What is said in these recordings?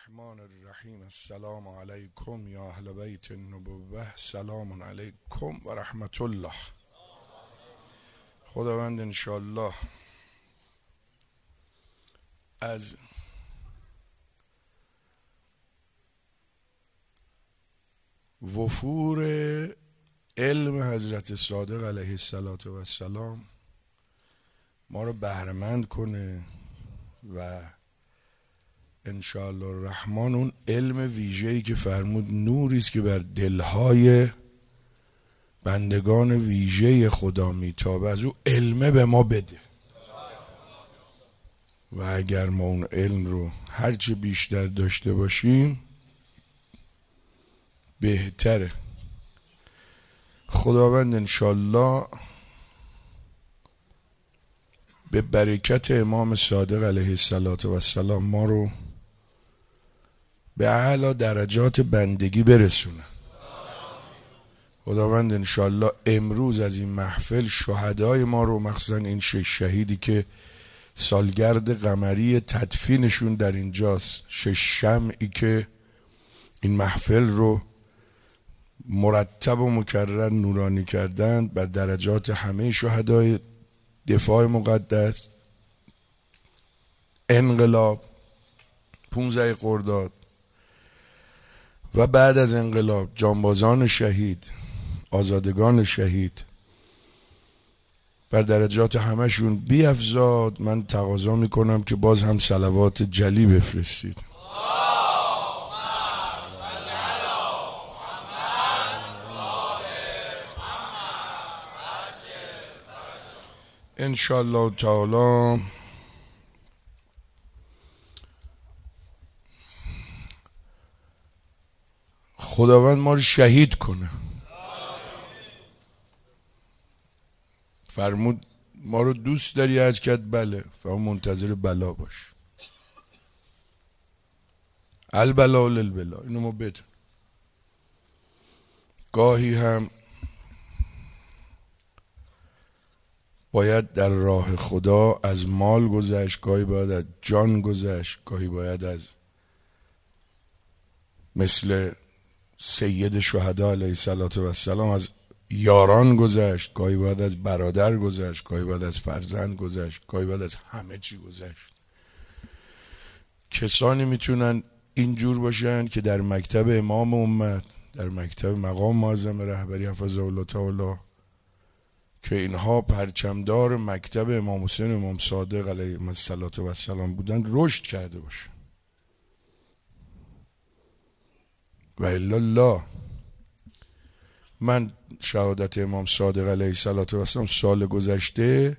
الرحمن الرحیم. السلام علیکم یا اهل بیت النبوة، سلام علیکم و رحمت الله. خداوند انشاءالله از وفور علم حضرت صادق علیه السلام ما رو بهره‌مند کنه و انشاءالله الرحمن اون علم ویژه‌ای که فرمود نوری است که بر دلهای بندگان ویژه خدا میتابه، از او علمه به ما بده و اگر ما اون علم رو هرچی بیشتر داشته باشیم بهتره. خداوند انشاءالله به برکت امام صادق علیه السلام ما رو به اعلی درجات بندگی برسونه. خداوند انشاءالله امروز از این محفل شهدای ما رو، مخصوصا این 6 شهیدی که سالگرد قمری تدفینشون در اینجاست، 6 شمعی که این محفل رو مرتب و مکرر نورانی کردند، بر درجات همه شهدای دفاع مقدس، انقلاب 15 خرداد و بعد از انقلاب جانبازان شهید، آزادگان شهید، بر درجات همشون بیفزاد. من تقاضا میکنم که باز هم صلوات جلی بفرستید. انشاءالله تعالی خداوند ما رو شهید کنه. فرمود ما رو دوست داری؟ از کرد بله. فرمود منتظر بلا باش. البلا للبلا. اینو ما بدون. گاهی هم باید در راه خدا از مال گذشت، گاهی باید از جان گذشت، گاهی باید از مثل سید شهدا علیه السلام از یاران گذشت، گاهی باید از برادر گذشت، گاهی باید از فرزند گذشت، گاهی باید از همه چی گذشت. کسانی میتونن اینجور باشن که در مکتب امام امت، در مکتب مقام معظم رهبری حفظه الله تعالی، که اینها پرچمدار مکتب امام حسین امام صادق علیه السلام بودن، رشد کرده باشن. و الا الله. من شهادت امام صادق علیه السلام سال گذشته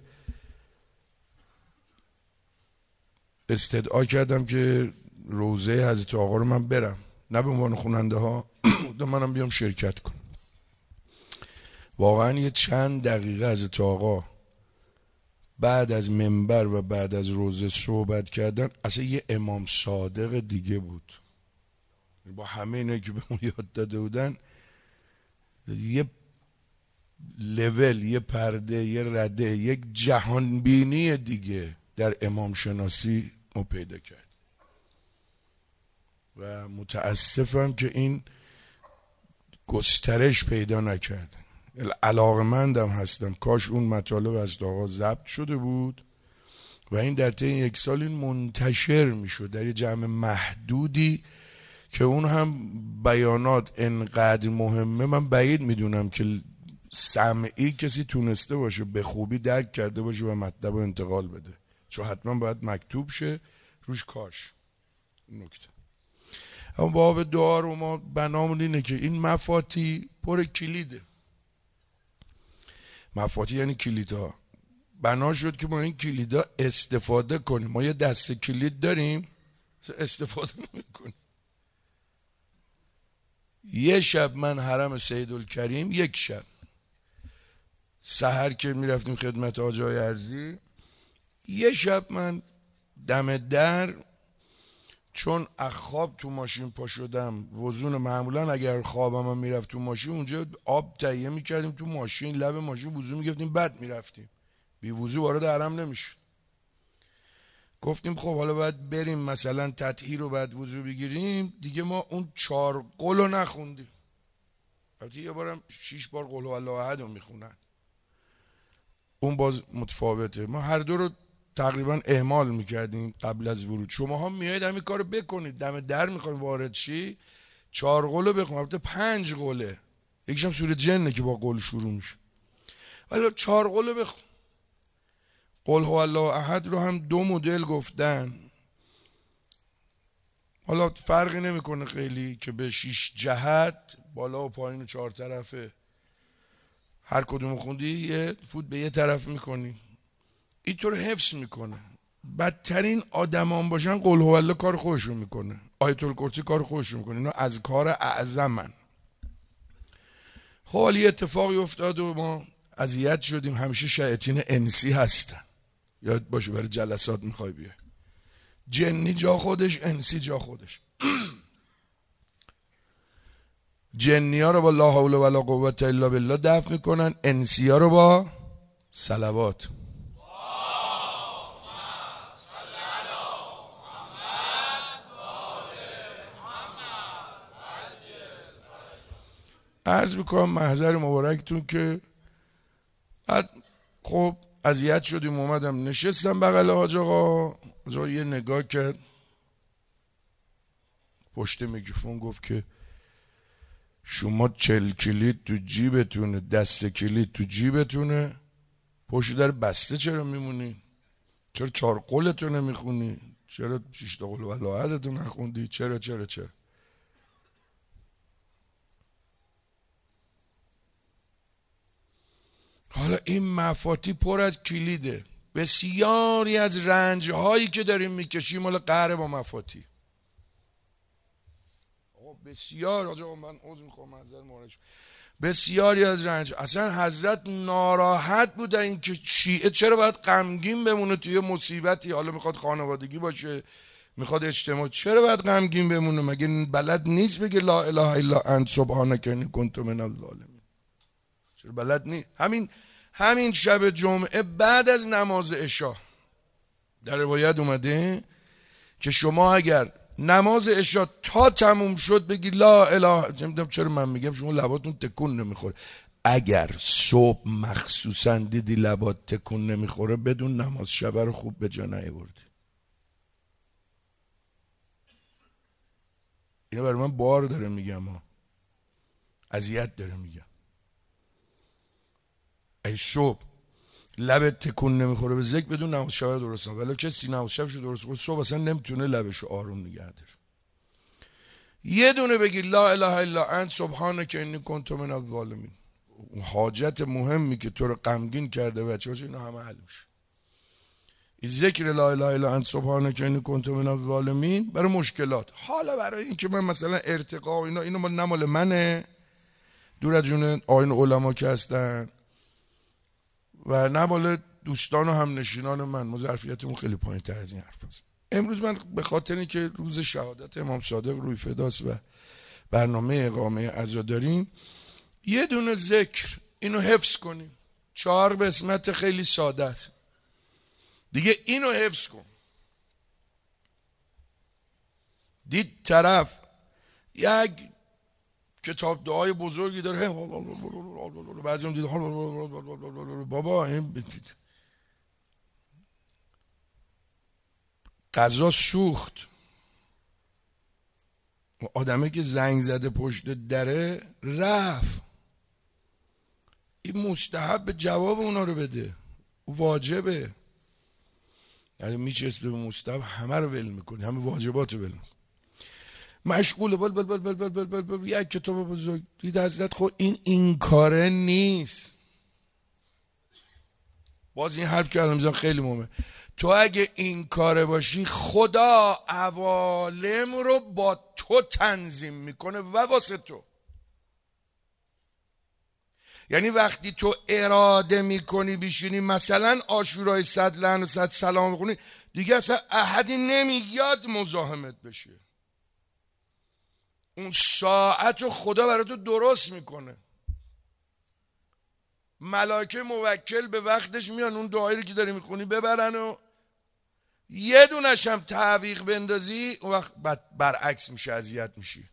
استدعا کردم که روضه حضرت آقا رو من برم، نه به عنوان خواننده ها، منم بیام شرکت کنم. واقعا یه چند دقیقه حضرت آقا بعد از منبر و بعد از روضه صحبت کردن، اصلا یه امام صادق دیگه بود. با همه اینایی که به اون یاد داده بودن، یه لول، یه پرده، یه رده، یک جهانبینی دیگه در امام شناسی ما پیدا کرد و متاسفم که این گسترش پیدا نکرد. علاقمندم هستم کاش اون مطالب از آقا ضبط شده بود و این در طی 1 سال این منتشر میشد در یه جمع محدودی که اون هم بیانات انقدر مهمه. من بعید میدونم که سمعی کسی تونسته باشه به خوبی درک کرده باشه و مطلب رو انتقال بده، چون حتما باید مکتوب شه روش کارش. نکته اما باب دعا رو ما بنامون اینه که این مفاتی پر کلیده. مفاتی یعنی کلیدها. بنا شد که ما این کلیدها استفاده کنیم. ما یه دسته کلید داریم استفاده نمی‌کنیم. یه شب من حرم سیدالکریم، یک شب سحر که میرفتیم خدمت آجای ارزی، یه شب من دم در، چون اخواب تو ماشین پا شدم، وضون معمولا اگر خوابم هم میرفت تو ماشین، اونجا آب تهیه میکردیم تو ماشین، لب ماشین وضو میگفتیم، بعد میرفتیم. بی وضو وارد حرم نمیشد. گفتیم خب حالا باید بریم مثلا تطهیر رو باید وضو بگیریم دیگه، ما اون 4 قل رو نخوندیم. البته یه بارم 6 بار قل هو الله احد رو میخونن، اون باز متفاوته. ما هر دو رو تقریبا اهمال میکردیم قبل از ورود. شما هم میایید همین کارو بکنید، دم در میخوایم وارد شی 4 قل رو بخونید. البته 5 قله، یکیش هم سوره جنه که با قل شروع میشه، ولی 4 قل رو بخون. قل هو الله احد رو هم 2 مدل گفتن، حالا فرقی نمیکنه خیلی که به 6 جهت بالا و پایین و 4 طرفه، هر کدوم خوندی یه فوت به یه طرف میکنی، اینطور حفظ میکنه. بدترین آدمان باشن قل هو الله کار خودشون میکنه، آیت الکرسی کار خودشون میکنه، اینا از کار اعظمن. خب حالی اتفاقی افتاد و ما اذیت شدیم. همیشه شیاطین انسی هستن، یاد باشه برای جلسات میخوای بیای، جنی جا خودش، انسی جا خودش. جنی ها رو با لا حول ولا قوت الا بالله دفع میکنن، انسی ها رو با صلوات. عرض میکنم محضر مبارکتون که بعد خب اذیت شدیم، اومدم نشستم بغل حاج آقا. حاج آقا یه نگاه کرد پشت میکروفون، گفت که شما 40 کلید تو جیبتونه، دست کلید تو جیبتونه، پشت در بسته چرا میمونی؟ چرا 4 قلتو نمیخونی؟ چرا 6 تا قل والله احدتو نخوندی؟ چرا؟ حالا این مفاتی پر از کلیده. بسیاری از رنج هایی که داریم میکشیم مال قهر با مفاتی. بسیار آقا من عذر میخوام منظر مورد، بسیاری از رنج، اصلا حضرت ناراحت بوده این که شیعه چرا باید غمگین بمونه توی مصیبتی، حالا میخواد خانوادگی باشه میخواد اجتماع، چرا باید غمگین بمونه؟ مگه بلد نیست بگه لا اله الا انت سبحانک انی کنت من الظالمین؟ چرا بلد نیست؟ همین شب جمعه بعد از نماز عشا در روایت اومده که شما اگر نماز عشا تا تموم شد بگی لا اله، چرا من میگم شما لباتون تکون نمیخوره، اگر صبح مخصوصا دیدی لبات تکون نمیخوره بدون نماز شب رو خوب به جا نیاوردی. اینو برای من بار داره میگم، اذیت داره میگم. ای صبح لبت تکون نمیخوره به ذکر بدون نماز شب رو درست کن، ولی کسی نماز شبشو درست کنه صبح اصلا نمیتونه لبشو آروم نگه داره. یه دونه بگی لا اله الا انت سبحانک انی کنت من الظالمین، حاجت مهمی که تو رو غمگین کرده بچه‌ها اینا همه حل میشه. این ذکر لا اله الا انت سبحانک انی کنت من الظالمین برای مشکلات. حالا برای این که من مثلا ارتقا و اینو نه مال منه، دور از جون آیین علما که هستن و نه مال دوستان و هم نشینان من، ظرفیتمون خیلی پایین تر از این حرف هست. امروز من به خاطر اینکه روز شهادت امام صادق روی فداست و برنامه اقامه عزا داریم، یه دونه ذکر اینو حفظ کنیم، 4 بسمت خیلی ساده است دیگه، اینو حفظ کن. دید طرف یک کتاب دعای بزرگی داره، بعضی هم دید بابا این قضا سوخت، آدمه که زنگ زده پشت دره رفت، این مستحب جواب اونا رو بده، واجبه. یعنی میچست به مستحب همه رو ول میکنی، همه واجبات رو ول میکنی، مشغوله بل بل بل بل بل بل بل بل. یک کتاب بزرگ دید حضرت خود این کاره نیست. باز این حرف که الان خیلی مهمه، تو اگه این کاره باشی خدا عوالم رو با تو تنظیم میکنه و واسه تو. یعنی وقتی تو اراده میکنی بشینی مثلا عاشورای 100 لعن و 100 سلام بخونی، دیگه اصلا احدی نمیاد مزاحمت بشه، اون ساعت رو خدا برای تو درست میکنه. ملائکه موکل به وقتش میان اون دعایی که داری میخونی ببرن و یه دونش هم تعویق بندازی اون وقت برعکس میشه، اذیت میشی.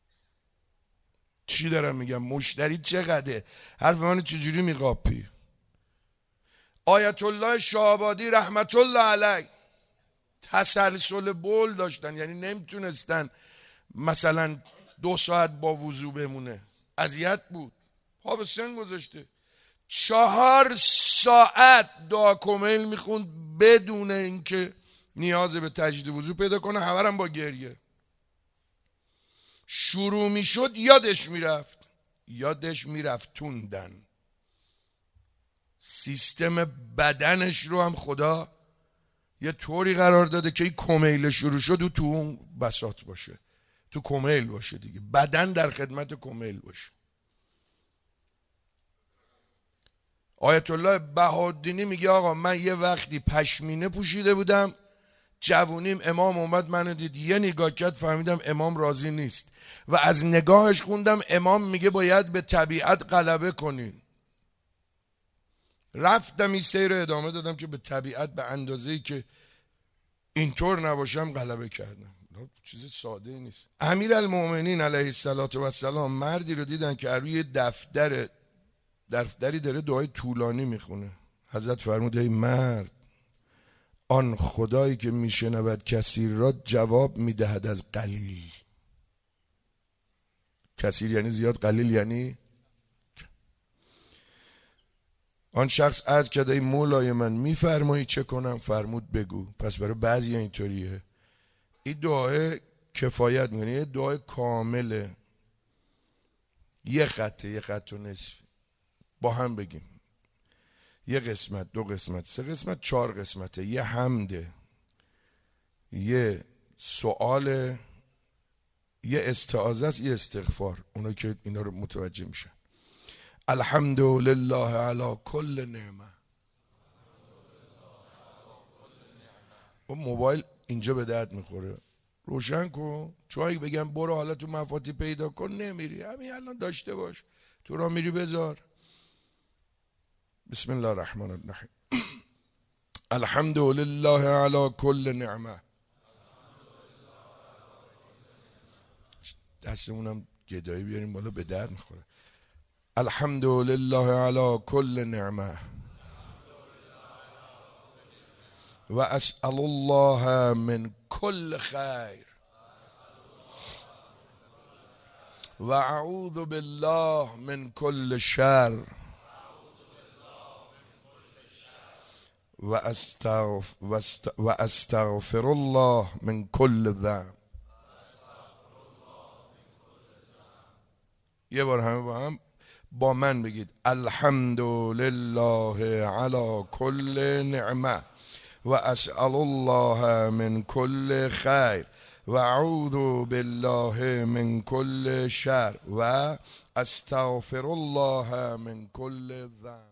چی دارم میگم؟ مشتری چقدره؟ حرف منو چجوری میقاپی؟ آیت الله شاهآبادی رحمت الله علیه تسلسل بول داشتن، یعنی نمیتونستن مثلا 2 ساعت با وضو بمونه، اذیت بود، پا به سن گذاشته. 4 ساعت دعا کمیل میخوند بدون اینکه نیاز به تجدید وضو پیدا کنه، همه هم با گریه. شروع میشد یادش میرفتوندن. سیستم بدنش رو هم خدا یه طوری قرار داده که این کمیل شروع شد و تو اون بساط باشه، تو کمیل باشه دیگه، بدن در خدمت کمیل باشه. آیت الله بهاءالدینی میگه آقا من یه وقتی پشمینه پوشیده بودم، جوونیم، امام اومد منو دید، یه نگاه کرد فهمیدم امام راضی نیست و از نگاهش خوندم امام میگه باید به طبیعت غلبه کنی. رفتم این سیر ادامه دادم که به طبیعت به اندازه‌ای که اینطور نباشم غلبه کردم. چیز ساده نیست. امیرالمؤمنین علیه السلام مردی رو دیدن که روی دفتری داره دعای طولانی میخونه. حضرت فرمود ای مرد، آن خدایی که میشنود کثیر را جواب میدهد از قلیل. کثیر یعنی زیاد، قلیل یعنی آن شخص عرض کرد ای مولای من میفرمایی چه کنم؟ فرمود بگو. پس برای بعضی اینطوریه، این دعای کفایت میکنه، یه دعای کامله، یه خط و نصف با هم بگیم، یه قسمت، 2 قسمت، 3 قسمت، 4 قسمته، یه حمده، یه سؤال، یه استعاذه است، یه استغفار. اونا که اینا رو متوجه میشن. الحمدلله علی کل نعمه. اون موبایل اینجا به درد میخوره، روشن کن، چون اگه بگم برو حالا تو مفاتیح پیدا کن نمیری، همین الان داشته باش، تو را میری بذار. بسم الله الرحمن الرحیم. الحمدلله علی کل نعمه. دستمونم گدایی بیاریم بالا، به درد میخوره. الحمدلله علی کل نعمه و اسأل الله من کل خیر و اعوذ بالله من کل شر و استغفر الله من کل ذنب. یه بار همه با من بگید الحمدلله علی کل نعمه و اسأل الله من کل خیر و اعوذ بالله من کل شر و استغفر الله من کل ذنب.